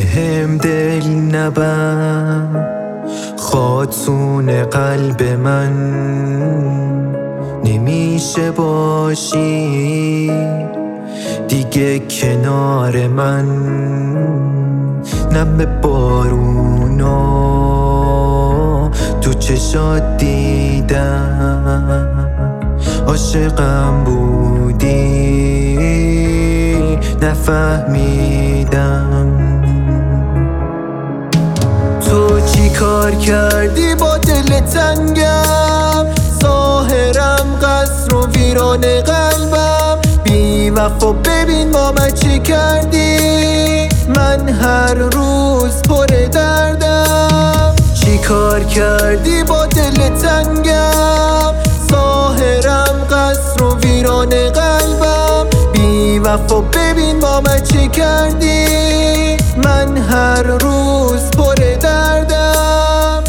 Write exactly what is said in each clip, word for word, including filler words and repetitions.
هم دل نبر خاتون قلب من، نمیشه باشی دیگه کنار من. نم بارونا تو چشات دیدم، عاشقم بودی نفهمیدم. تو چی کار کردی با دل تنگم، ظاهرم قصر و ویران قلبم. بی وفا ببین با من چی کردی، من هر روز پر دردم. چی کار کردی با دل تنگم، ظاهرم قصر و ویران قلبم. بی وفا ببین با من چی کردی، من هر روز پر دردم.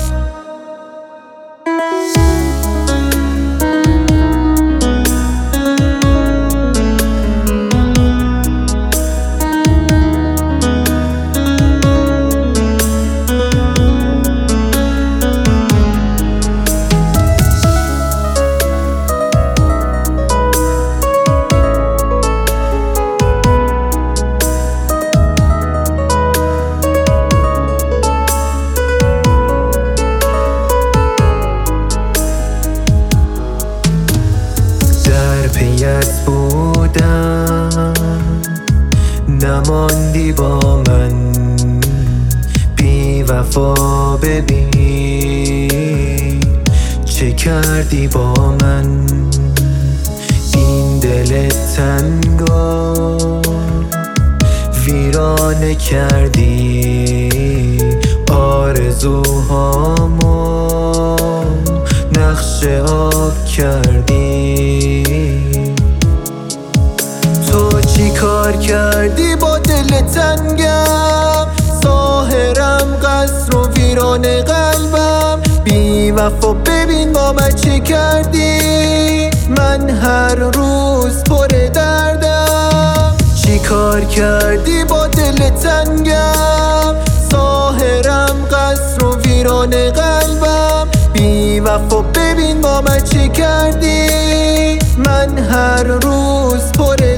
پیت بودم نماندی با من، بی وفا ببین چه کردی با من. این دل تنگا ویرانه کردی، آرزوهامو نقش آب کردی. تو چی کار کردی با دل تنگم، ظاهرم قصر و ویران قلبم. بی وفا ببین با من چی کردی، من هر روز پر دردم. چی کار کردی با دل تنگم، ظاهرم قصر و ویران قلبم. بی وفا ببین با من چی کردی، من هر روز پر